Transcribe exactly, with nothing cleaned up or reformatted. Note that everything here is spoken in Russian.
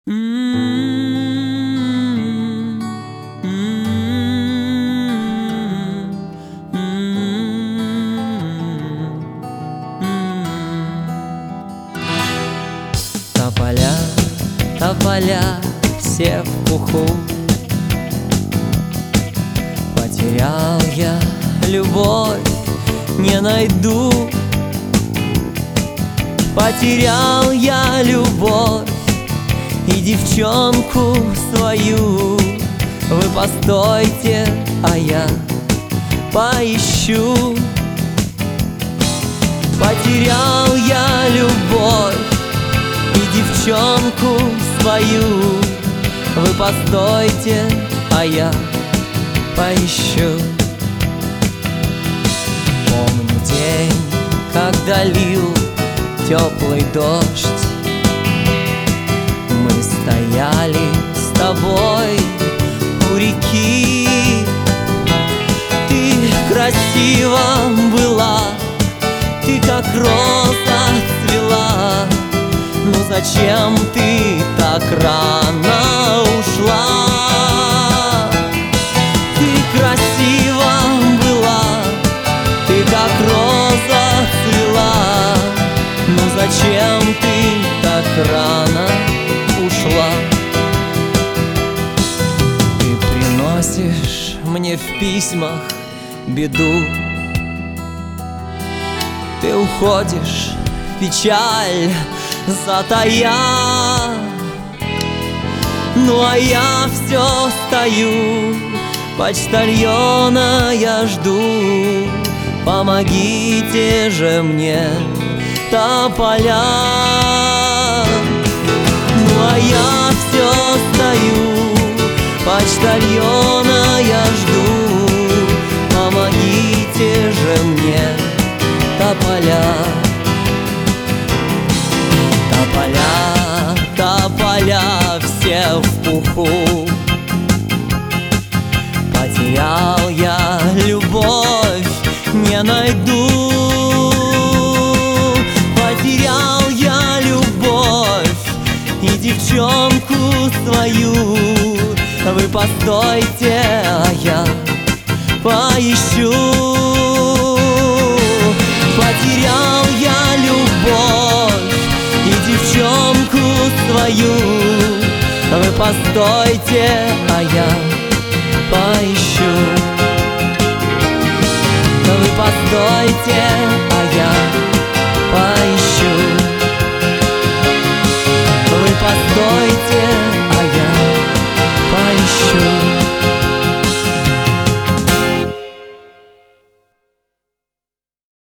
Тополя, тополя, все в пуху. Потерял я любовь, не найду. Потерял я любовь и девчонку свою. Вы постойте, а я поищу. Потерял я любовь и девчонку свою. Вы постойте, а я поищу. Помню день, когда лил теплый дождь. Мы стояли с тобой у реки. Ты красива была, ты как роза цвела. Но зачем ты так рано ушла? Ты красива была, ты как роза цвела. Но зачем ты так рано ушла? Ты приносишь мне в письмах беду. Ты уходишь в печаль затая. Ну а я все стою, почтальона я жду. Помогите же мне, тополя. Ну а я все стою, почтальона я жду. Помогите же мне, тополя. Тополя, тополя, все в пуху. Потерял я любовь, не найду. Потерял я любовь и девчонку свою. Вы постойте, а я поищу. Потерял я любовь и девчонку свою. Вы постойте, а я поищу. Вы постойте, а я